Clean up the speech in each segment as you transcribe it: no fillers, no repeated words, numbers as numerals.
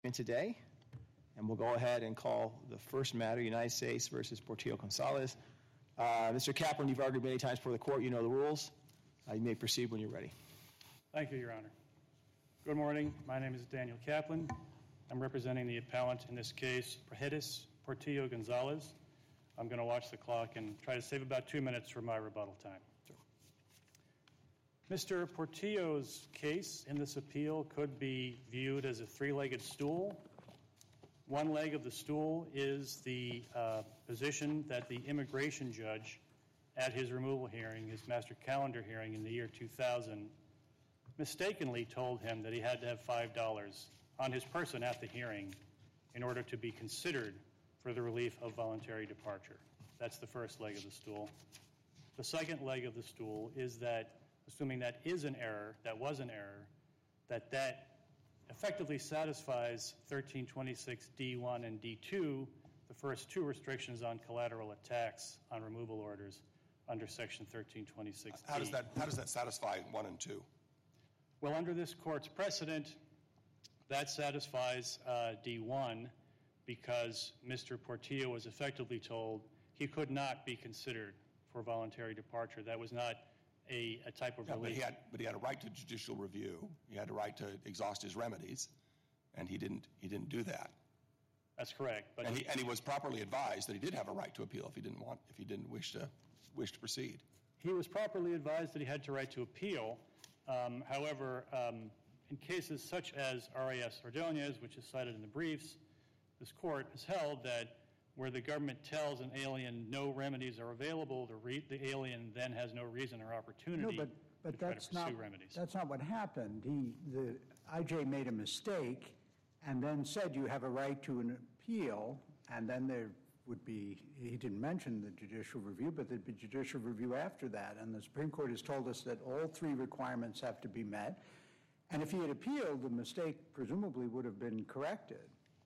today, and we'll go ahead and call the first matter, United States versus Portillo-Gonzalez. Mr. Kaplan, you've argued many times before the court. You know the rules. You may proceed when you're ready. Thank you, Your Honor. Good morning. My name is Daniel Kaplan. I'm representing the appellant in this case, Praxedis Portillo-Gonzalez. I'm going to watch the clock and try to save about 2 minutes for my rebuttal time. Mr. Portillo's case in this appeal could be viewed as a three-legged stool. One leg of the stool is the position that the immigration judge at his removal hearing, his master calendar hearing in the year 2000, mistakenly told him that he had to have $5 on his person at the hearing in order to be considered for the relief of voluntary departure. That's the first leg of the stool. The second leg of the stool is that, assuming that is an error, that was an error, that effectively satisfies 1326 D1 and D2, the first two restrictions on collateral attacks on removal orders under Section 1326 D. How does that satisfy 1 and 2? Well, under this court's precedent, that satisfies D1 because Mr. Portillo was effectively told he could not be considered for voluntary departure. That was not a type of relief. But he had a right to judicial review. He had a right to exhaust his remedies, and he didn't do that. That's correct. But he was properly advised that he did have a right to appeal if he didn't wish to proceed. He was properly advised that he had the right to appeal. However, in cases such as R.A.S. Ordonez, which is cited in the briefs, this court has held that where the government tells an alien no remedies are available, the alien then has no reason or opportunity to try to pursue remedies. That's not what happened. The IJ made a mistake and then said you have a right to an appeal, and then there would be, he didn't mention the judicial review, but there'd be judicial review after that. And the Supreme Court has told us that all three requirements have to be met. And if he had appealed, the mistake presumably would have been corrected.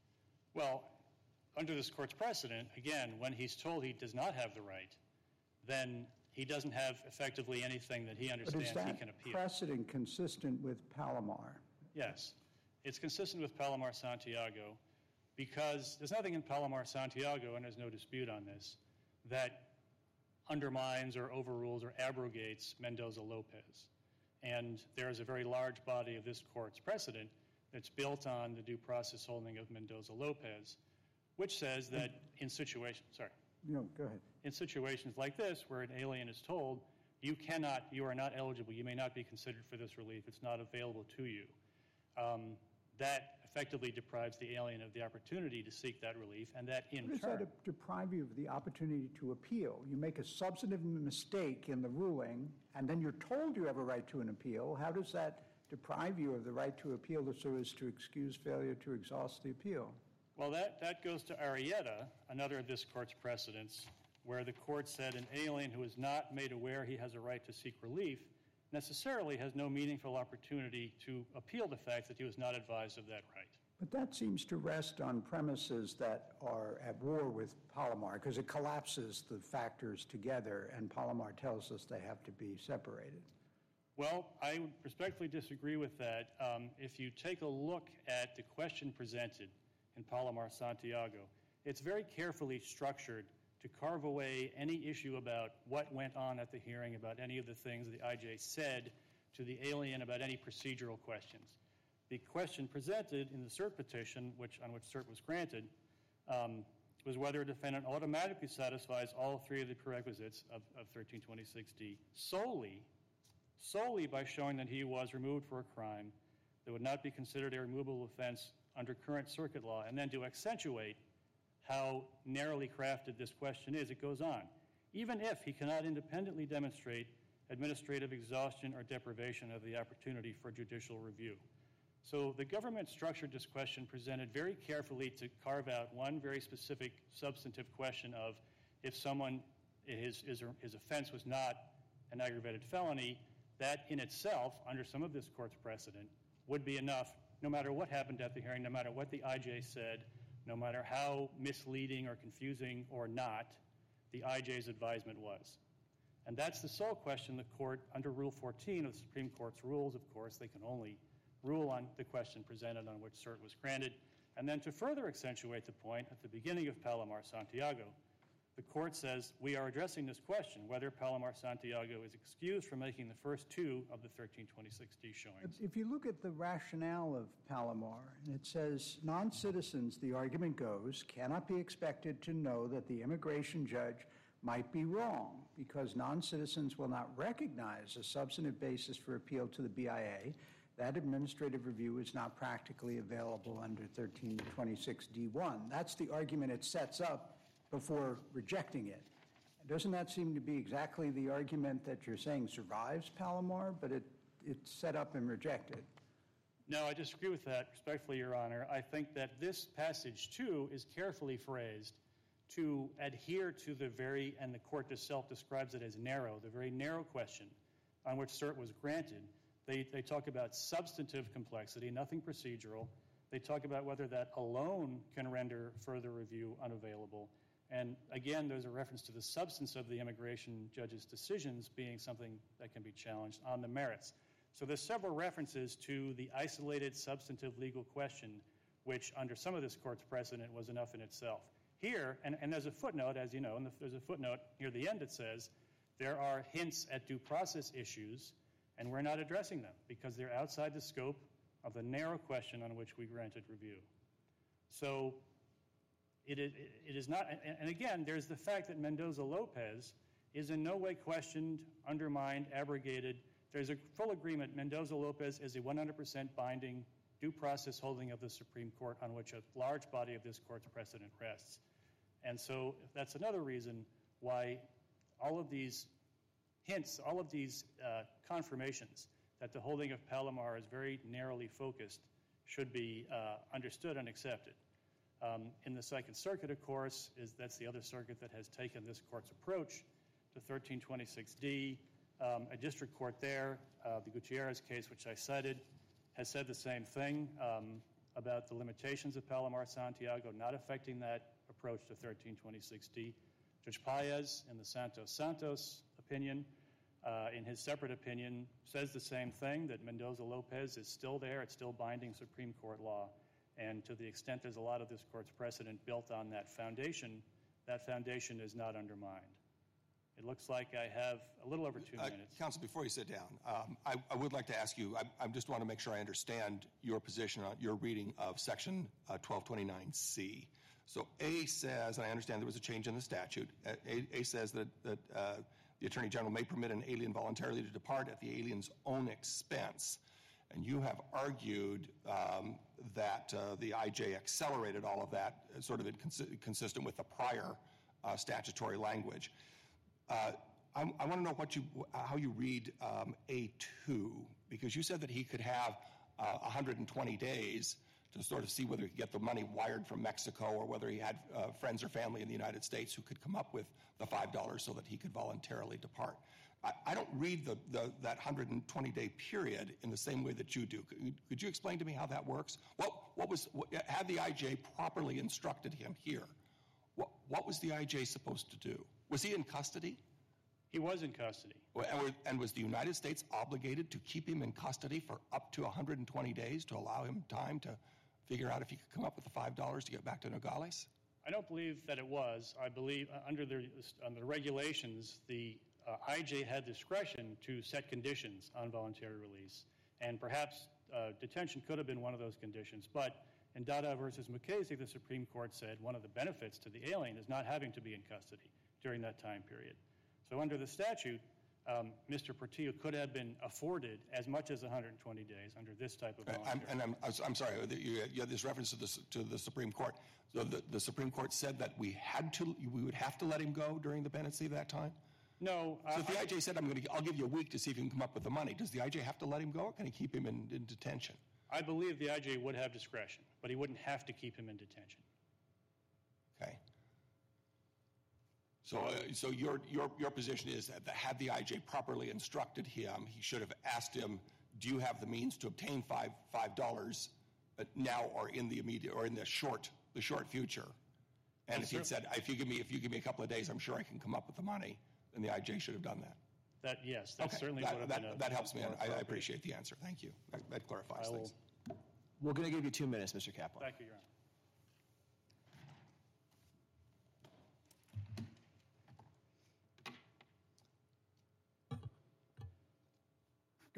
Well, under this court's precedent, again, when he's told he does not have the right, then he doesn't have effectively anything that he understands he can appeal. But is that precedent consistent with Palomar? Yes. It's consistent with Palomar-Santiago because there's nothing in Palomar-Santiago, and there's no dispute on this, that undermines or overrules or abrogates Mendoza-Lopez. And there is a very large body of this court's precedent that's built on the due process holding of Mendoza-Lopez, which says that in situations, go ahead. In situations like this, where an alien is told, you are not eligible, you may not be considered for this relief, it's not available to you. That effectively deprives the alien of the opportunity to seek that relief, and that in turn... How does that deprive you of the opportunity to appeal? You make a substantive mistake in the ruling, and then you're told you have a right to an appeal. How does that deprive you of the right to appeal so as to excuse failure to exhaust the appeal? Well, that goes to Arrieta, another of this court's precedents, where the court said an alien who is not made aware he has a right to seek relief necessarily has no meaningful opportunity to appeal the fact that he was not advised of that right. But that seems to rest on premises that are at war with Palomar, because it collapses the factors together, and Palomar tells us they have to be separated. Well, I would respectfully disagree with that. If you take a look at the question presented in Palomar-Santiago, it's very carefully structured to carve away any issue about what went on at the hearing, about any of the things the IJ said to the alien about any procedural questions. The question presented in the cert petition, on which cert was granted, was whether a defendant automatically satisfies all three of the prerequisites of 1326D solely by showing that he was removed for a crime that would not be considered a removable offense under current circuit law. And then to accentuate how narrowly crafted this question is, it goes on. Even if he cannot independently demonstrate administrative exhaustion or deprivation of the opportunity for judicial review. So the government structured this question presented very carefully to carve out one very specific substantive question of if someone, his offense was not an aggravated felony, that in itself, under some of this court's precedent, would be enough, no matter what happened at the hearing, no matter what the IJ said, no matter how misleading or confusing or not the IJ's advisement was. And that's the sole question the court, under Rule 14 of the Supreme Court's rules, of course, they can only rule on the question presented on which cert was granted. And then to further accentuate the point, at the beginning of Palomar-Santiago, the court says, we are addressing this question, whether Palomar-Santiago is excused from making the first two of the 1326D showings. If you look at the rationale of Palomar, and it says, non-citizens, the argument goes, cannot be expected to know that the immigration judge might be wrong because non-citizens will not recognize a substantive basis for appeal to the BIA. That administrative review is not practically available under 1326D1. That's the argument it sets up before rejecting it. Doesn't that seem to be exactly the argument that you're saying survives Palomar, but it's set up and rejected? No, I disagree with that, respectfully, Your Honor. I think that this passage, too, is carefully phrased to adhere to the very, and the court itself describes it as narrow, the very narrow question on which cert was granted. They talk about substantive complexity, nothing procedural. They talk about whether that alone can render further review unavailable. And again, there's a reference to the substance of the immigration judge's decisions being something that can be challenged on the merits. So there's several references to the isolated substantive legal question, which under some of this court's precedent was enough in itself. Here, and there's a footnote, as you know, and there's a footnote near the end that says, there are hints at due process issues, and we're not addressing them because they're outside the scope of the narrow question on which we granted review. So it is not, and again, there's the fact that Mendoza-Lopez is in no way questioned, undermined, abrogated. There's a full agreement. Mendoza-Lopez is a 100% binding due process holding of the Supreme Court on which a large body of this court's precedent rests. And so that's another reason why all of these hints, all of these confirmations that the holding of Palomar is very narrowly focused should be understood and accepted. In the Second Circuit, of course, that's the other circuit that has taken this court's approach to 1326D. A district court there, the Gutierrez case, which I cited, has said the same thing about the limitations of Palomar-Santiago not affecting that approach to 1326D. Judge Paez, in the Santos opinion, in his separate opinion, says the same thing, that Mendoza-Lopez is still there, it's still binding Supreme Court law. And to the extent there's a lot of this court's precedent built on that foundation is not undermined. It looks like I have a little over 2 minutes. Counsel, before you sit down, I would like to ask you, I just want to make sure I understand your position on your reading of Section 1229C. So A says, and I understand there was a change in the statute, A says that the Attorney General may permit an alien voluntarily to depart at the alien's own expense. And you have argued that the IJ accelerated all of that, sort of consistent with the prior statutory language. I want to know how you read A2, because you said that he could have 120 days to sort of see whether he could get the money wired from Mexico or whether he had friends or family in the United States who could come up with the $5 so that he could voluntarily depart. I don't read that 120-day period in the same way that you do. Could you explain to me how that works? Had the IJ properly instructed him here, what was the IJ supposed to do? Was he in custody? He was in custody. And was the United States obligated to keep him in custody for up to 120 days to allow him time to figure out if he could come up with the $5 to get back to Nogales? I don't believe that it was. I believe under the regulations, the IJ had discretion to set conditions on voluntary release, and perhaps detention could have been one of those conditions. But in Dada versus Mukasey, the Supreme Court said one of the benefits to the alien is not having to be in custody during that time period. So under the statute, Mr. Portillo could have been afforded as much as 120 days under this type of voluntary. I'm sorry, you had this reference to the Supreme Court. So the Supreme Court said that we would have to let him go during the pendency of that time? No. So if the IJ said, I'll give you a week to see if you can come up with the money, does the IJ have to let him go, or can he keep him in detention? I believe the IJ would have discretion, but he wouldn't have to keep him in detention. Okay. So your position is that had the IJ properly instructed him, he should have asked him, do you have the means to obtain $5 now or in the immediate or in the short future? And if he'd said, if you give me a couple of days, I'm sure I can come up with the money, then the IJ should have done that. Yes, that certainly would have been that helps me. I appreciate the answer. Thank you. That clarifies things. We're going to give you 2 minutes, Mr. Kaplan. Thank you, Your Honor.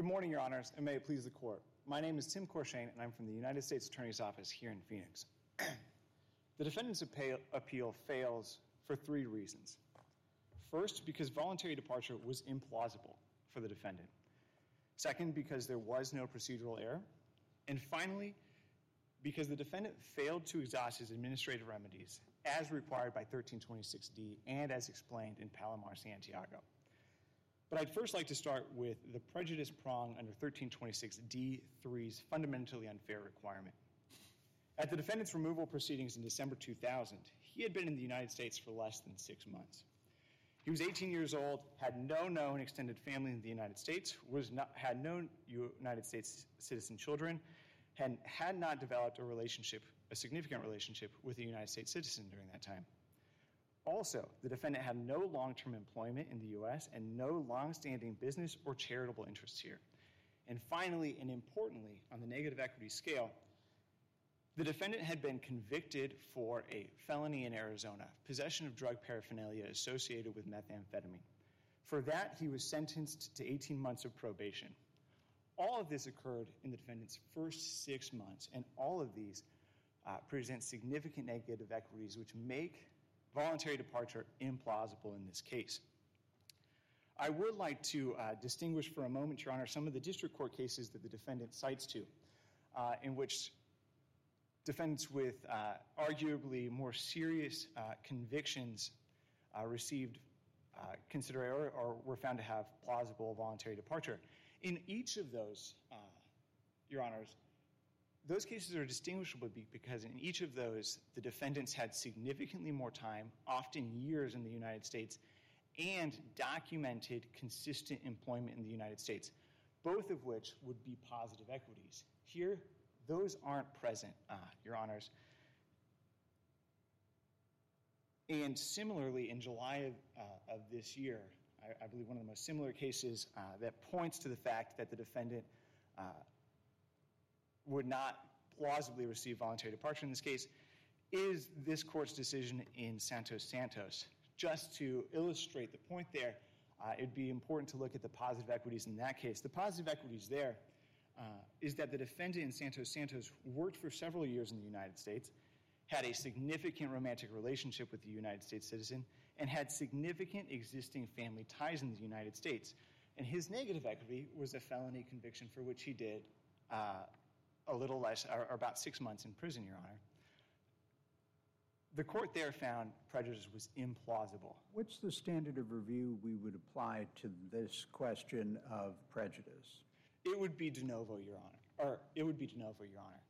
Good morning, Your Honors, and may it please the Court. My name is Tim Corshane, and I'm from the United States Attorney's Office here in Phoenix. The defendant's appeal fails for 3 reasons. First, because voluntary departure was implausible for the defendant. Second, because there was no procedural error. And finally, because the defendant failed to exhaust his administrative remedies as required by 1326D and as explained in Palomar-Santiago. But I'd first like to start with the prejudice prong under 1326D3's fundamentally unfair requirement. At the defendant's removal proceedings in December 2000, he had been in the United States for less than 6 months. He was 18 years old, had no known extended family in the United States, had no United States citizen children, and had not developed a significant relationship with a United States citizen during that time. Also, the defendant had no long-term employment in the U.S. and no long-standing business or charitable interests here. And finally, and importantly, on the negative equity scale, the defendant had been convicted for a felony in Arizona, possession of drug paraphernalia associated with methamphetamine. For that, he was sentenced to 18 months of probation. All of this occurred in the defendant's first 6 months, and all of these present significant negative equities which make voluntary departure implausible in this case. I would like to distinguish for a moment, Your Honor, some of the district court cases that the defendant cites to, in which defendants with arguably more serious convictions received consideration or were found to have plausible voluntary departure. In each of those, Your Honors, those cases are distinguishable because in each of those, the defendants had significantly more time, often years in the United States, and documented consistent employment in the United States, both of which would be positive equities. Here, those aren't present, Your Honors. And similarly, in July of this year, I believe one of the most similar cases that points to the fact that the defendant would not plausibly receive voluntary departure in this case is this court's decision in Santos-Santos. Just to illustrate the point there, it'd be important to look at the positive equities in that case. The positive equities there is that the defendant in Santos-Santos worked for several years in the United States, had a significant romantic relationship with the United States citizen, and had significant existing family ties in the United States. And his negative equity was a felony conviction for which he did a little less, or about 6 months in prison, Your Honor. The court there found prejudice was implausible. What's the standard of review we would apply to this question of prejudice? It would be de novo, Your Honor. Or it would be de novo, Your Honor.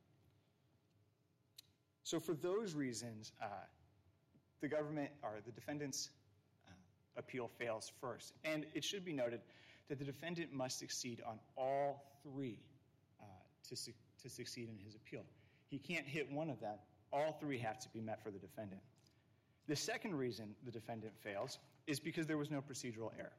So for those reasons, the government, or the defendant's appeal fails first. And it should be noted that the defendant must succeed on all 3 to succeed in his appeal. He can't hit one of them. All 3 have to be met for the defendant. The second reason the defendant fails is because there was no procedural error.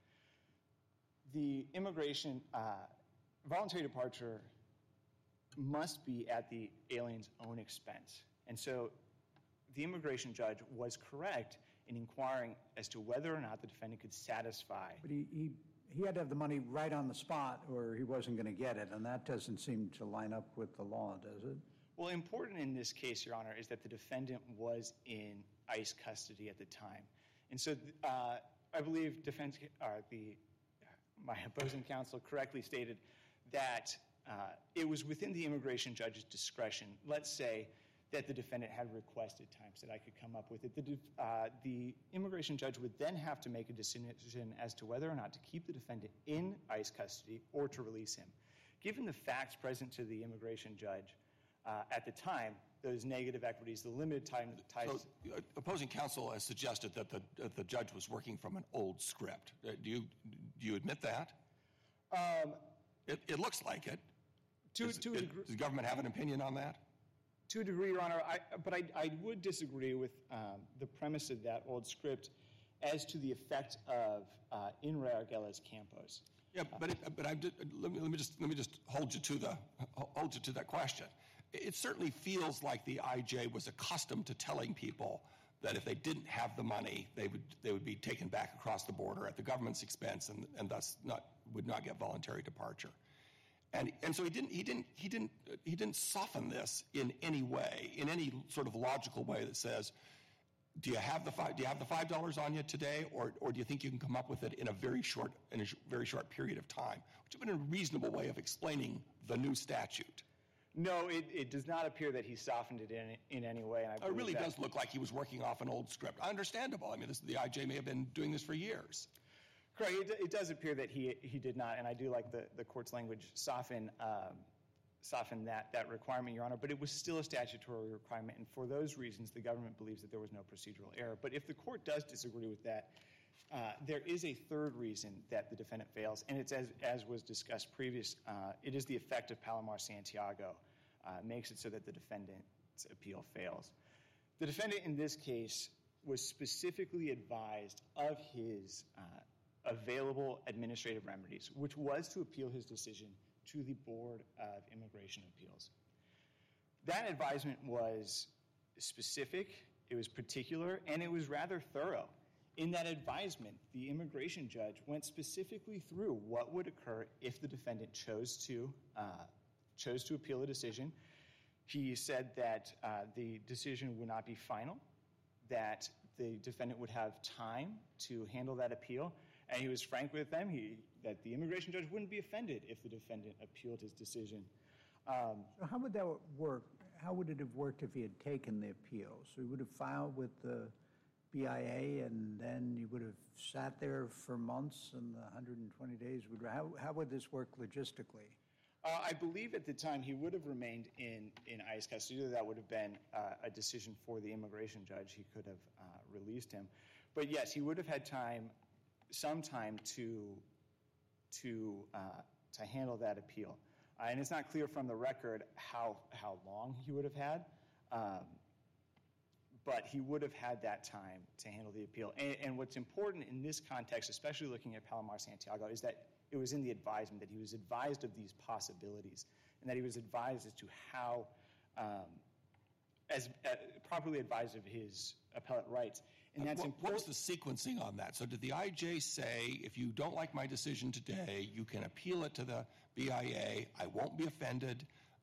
The immigration, voluntary departure must be at the alien's own expense. And so the immigration judge was correct in inquiring as to whether or not the defendant could satisfy. But he had to have the money right on the spot or he wasn't going to get it, and that doesn't seem to line up with the law, does it? Well, important in this case, Your Honor, is that the defendant was in ICE custody at the time. And so I believe my opposing counsel correctly stated that it was within the immigration judge's discretion, let's say, that the defendant had requested times that I could come up with it. The immigration judge would then have to make a decision as to whether or not to keep the defendant in ICE custody or to release him. Given the facts present to the immigration judge at the time, those negative equities, the limited time ties. So, opposing counsel has suggested that the judge was working from an old script. Do you admit that? It looks like it. Does the government have an opinion on that? To a degree, Your Honor, but I would disagree with the premise of that old script as to the effect of In re Arguelles Campos. Yeah, but let me just hold you to that question. It certainly feels like the IJ was accustomed to telling people that if they didn't have the money, they would be taken back across the border at the government's expense and thus not would not get voluntary departure. And so he didn't soften this in any way, in any sort of logical way that says, do you have the $5 on you today, or do you think you can come up with it in a very short period of time? Which would have been a reasonable way of explaining the new statute. No, it does not appear that he softened it in any way. And It really does look like he was working off an old script. Understandable. I mean, the IJ may have been doing this for years. Correct. It does appear that he did not, and I do like the court's language, soften that requirement, Your Honor, but it was still a statutory requirement, and for those reasons, the government believes that there was no procedural error. But if the court does disagree with that, there is a third reason that the defendant fails, and it's as was discussed previous. It is the effect of Palomar-Santiago makes it so that the defendant's appeal fails. The defendant in this case was specifically advised of his available administrative remedies, which was to appeal his decision to the Board of Immigration Appeals. That advisement was specific, it was particular, and it was rather thorough. In that advisement, the immigration judge went specifically through what would occur if the defendant chose to appeal a decision. He said that the decision would not be final, that the defendant would have time to handle that appeal, and he was frank with them that the immigration judge wouldn't be offended if the defendant appealed his decision. So how would that work? How would it have worked if he had taken the appeal? So he would have filed with the BIA, and then you would have sat there for months, and the 120 days would. How would this work logistically? I believe at the time he would have remained in ICE custody. That would have been a decision for the immigration judge. He could have released him, but yes, he would have had some time to handle that appeal. And it's not clear from the record how long he would have had. But he would have had that time to handle the appeal. And what's important in this context, especially looking at Palomar-Santiago, is that it was in the advisement, that he was advised of these possibilities, and that he was advised as to how, properly advised of his appellate rights. And that's important. What was the sequencing on that? So did the IJ say, if you don't like my decision today, you can appeal it to the BIA, I won't be offended,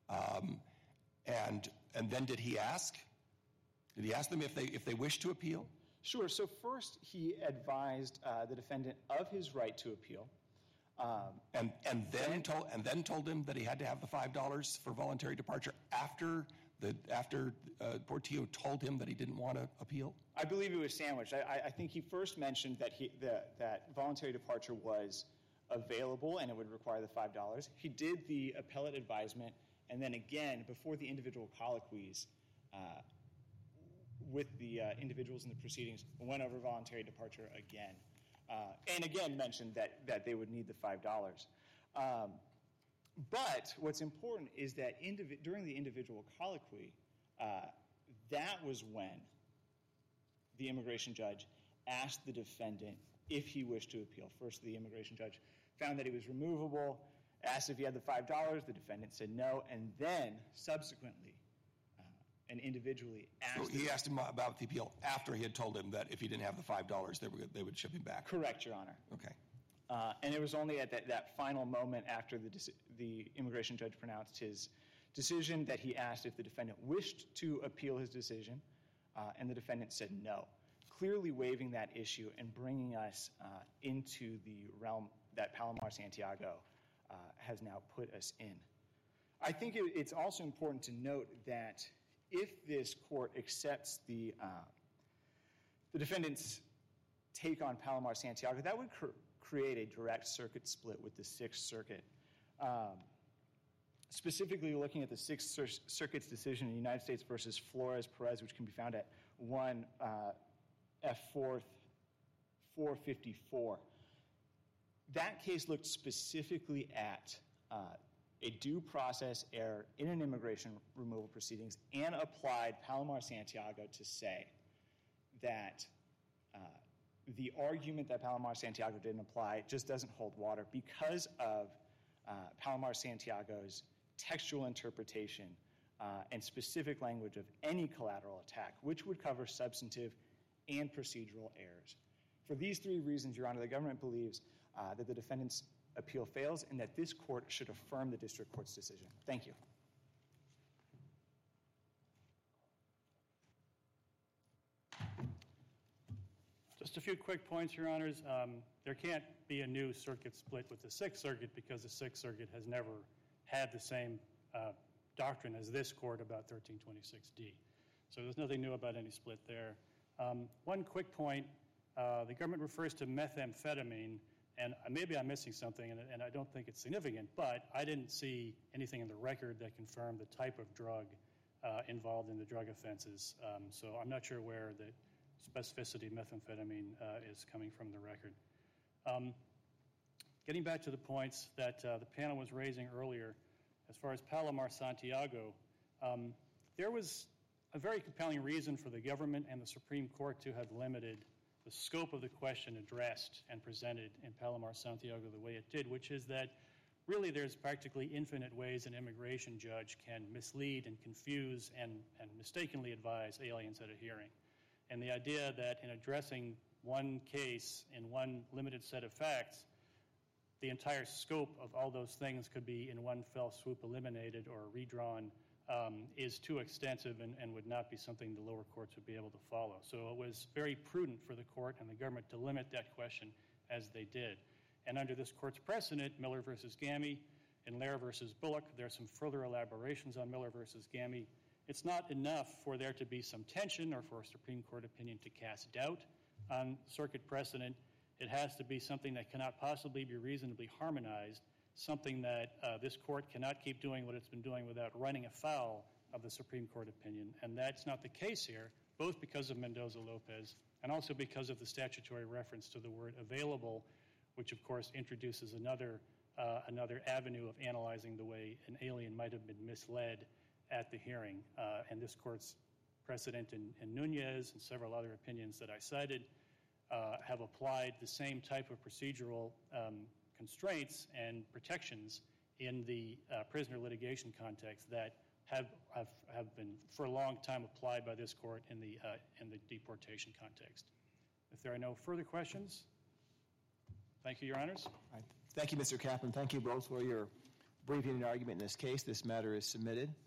and then did he ask? Did he ask them if they wish to appeal? Sure. So first, he advised the defendant of his right to appeal, and then told him that he had to have the $5 for voluntary departure after Portillo told him that he didn't want to appeal. I believe it was sandwiched. I think he first mentioned that voluntary departure was available and it would require the $5. He did the appellate advisement, and then again before the individual colloquies. With the individuals in the proceedings, went over voluntary departure again, and again mentioned that they would need the $5. But what's important is that during the individual colloquy, that was when the immigration judge asked the defendant if he wished to appeal. First, the immigration judge found that he was removable, asked if he had the $5, the defendant said no, and then subsequently and individually asked. So he asked him about the appeal after he had told him that if he didn't have the $5, they would ship him back. Correct, Your Honor. Okay. And it was only at that final moment after the immigration judge pronounced his decision that he asked if the defendant wished to appeal his decision, and the defendant said no, clearly waiving that issue and bringing us into the realm that Palomar-Santiago has now put us in. I think it's also important to note that if this court accepts the defendant's take on Palomar-Santiago, that would create a direct circuit split with the Sixth Circuit. Specifically looking at the Sixth Circuit's decision in the United States versus Flores-Perez, which can be found at 1 F4th 454. That case looked specifically at a due process error in an immigration removal proceedings and applied Palomar-Santiago to say that the argument that Palomar-Santiago didn't apply just doesn't hold water because of Palomar-Santiago's textual interpretation and specific language of any collateral attack, which would cover substantive and procedural errors. For these three reasons, Your Honor, the government believes that the defendant's appeal fails and that this court should affirm the district court's decision. Thank you. Just a few quick points, Your Honors. There can't be a new circuit split with the Sixth Circuit because the Sixth Circuit has never had the same doctrine as this court about 1326D. So there's nothing new about any split there. One quick point, the government refers to methamphetamine, and maybe I'm missing something, and I don't think it's significant, but I didn't see anything in the record that confirmed the type of drug involved in the drug offenses. So I'm not sure where the specificity of methamphetamine is coming from the record. Getting back to the points that the panel was raising earlier, as far as Palomar-Santiago, there was a very compelling reason for the government and the Supreme Court to have limited the scope of the question addressed and presented in Palomar-Santiago the way it did, which is that really there's practically infinite ways an immigration judge can mislead and confuse and mistakenly advise aliens at a hearing. And the idea that in addressing one case in one limited set of facts, the entire scope of all those things could be in one fell swoop eliminated or redrawn is too extensive and would not be something the lower courts would be able to follow. So it was very prudent for the court and the government to limit that question as they did. And under this court's precedent, Miller v. Gammy and Lair v. Bullock, there are some further elaborations on Miller v. Gammy. It's not enough for there to be some tension or for a Supreme Court opinion to cast doubt on circuit precedent. It has to be something that cannot possibly be reasonably harmonized, something that this court cannot keep doing what it's been doing without running afoul of the Supreme Court opinion. And that's not the case here, both because of Mendoza-Lopez and also because of the statutory reference to the word available, which of course introduces another avenue of analyzing the way an alien might have been misled at the hearing. And this court's precedent in Nunez and several other opinions that I cited have applied the same type of procedural constraints and protections in the prisoner litigation context that have been for a long time applied by this court in the deportation context. If there are no further questions, thank you, Your Honors. All right. Thank you, Mr. Kaplan. Thank you both for your briefing and argument in this case. This matter is submitted.